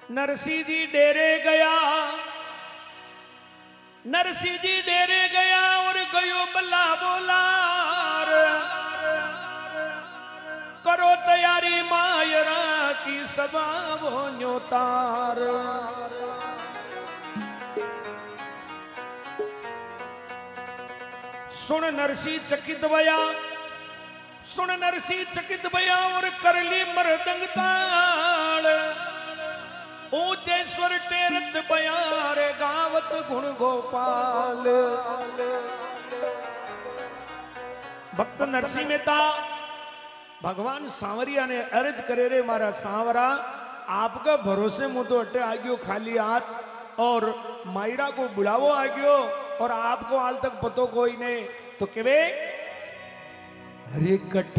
नरसिंह जी डेरे गया, नरसिंह जी डेरे गया और गयो बल्ला बोलार, करो तैयारी मायरा की सभा वो न्योतार। सुन नरसिंह चकित भया, सुन नरसिंह चकित भया और कर ली मृदंग ताल, ऊंचे स्वर टेरत बयार गावत गुण गोपाल। भक्त नरसिंह मेहता भगवान सांवरिया ने अर्ज करे रे मारा सांवरा, आपका भरोसे मुंह तो अटे आ गयो खाली हाथ, और मायरा को बुलावो आ गयो और आपको हाल तक पतो कोई नहीं, तो केवे अरे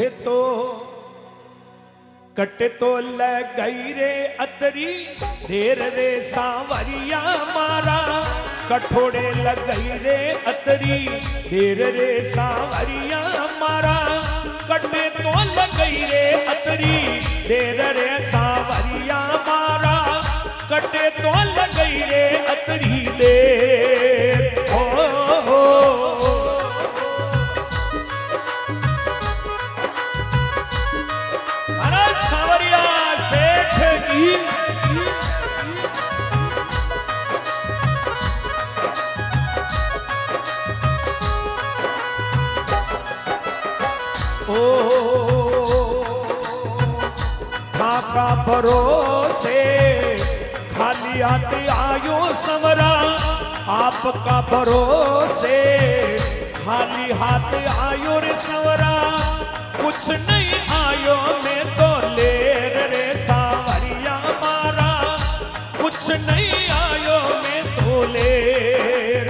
कटे तो ले गई रे अतरी ढेर रे सांवरिया मारा, कठोड़े लग गई रे अतरी ढेर रे सांवरिया मारा, कटे तो लग गई रे अतरी ढेर रे सांवरिया मारा, कटे तो लग गई रे अतरी देर। सांवरिया सेठ की ओ थाका भरोसे खाली आते आयो संवरा, आपका भरोसे खाली हाथ आयो रे संवरा, कुछ नहीं आयो मैं तो लेर रे सांवरिया मारा, कुछ नहीं आयो मैं तो लेर।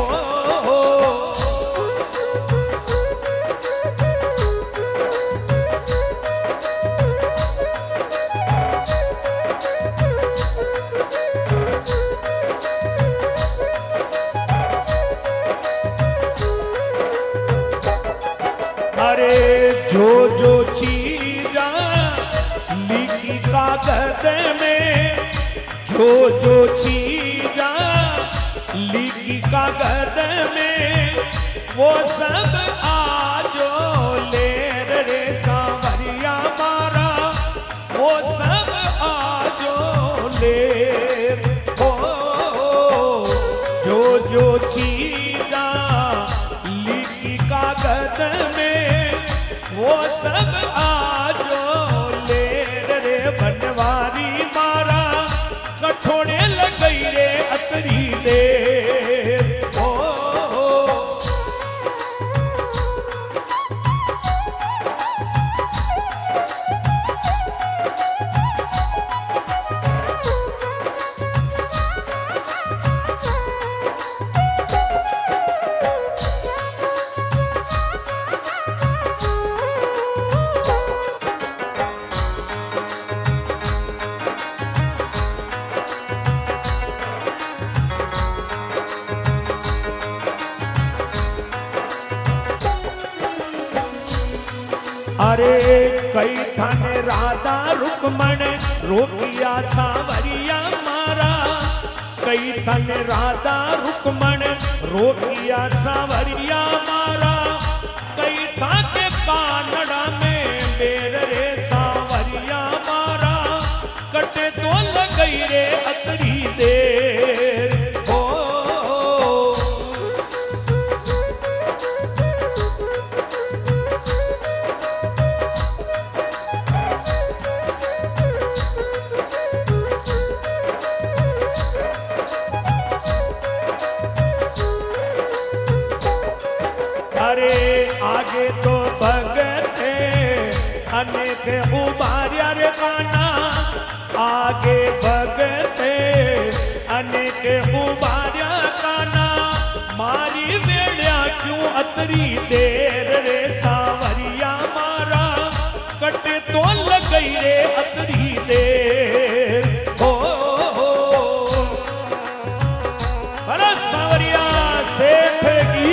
अरे जो जो चीजा लिखी कागज में, जो जो चीजा लिखी कागज में, वो सब आजो लेर रे सांवरिया मारा, वो सब आजो लेर। जो जो चीजा लिखी कागज में, वो सब आजो लेर रे बनवारी मारा, कठोड़े लग गई रे अतरी देर। अरे कई थन राधा रुकमण रोकिया सांवरिया मारा, कई थन राधा रुकमण रोकिया सांवरिया मारा, कई था के कानड़ा में बेर रे सांवरिया मारा, कटे तो लग गई रे अतरी देर। अरे आगे तो भगते अनेक उबार्या रे आना, आगे भगते अनेक उबार्या काना, मारी वेड़िया क्यों अतरी देर रे सांवरिया मारा, कटे तो लग गई रे अतरी देर। अरे सांवरिया सेठ की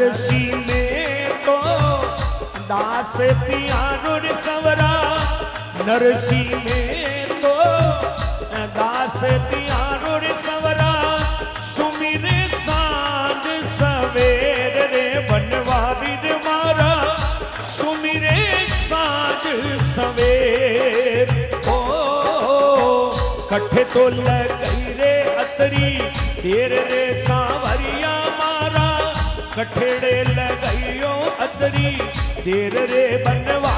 नरसी में तो दास तियारुर सवरा, नरसी में तो दास तियारुर सवरा, सुमिरे सांझ सवेर रे बनवारी रे मारा, सुमिरे सांझ सवेर। ओ कट्ठे तो लगई रे अतरी देर रे सांवरिया मारा, कठेड़े लगाइयो अतरी देर रे बनवा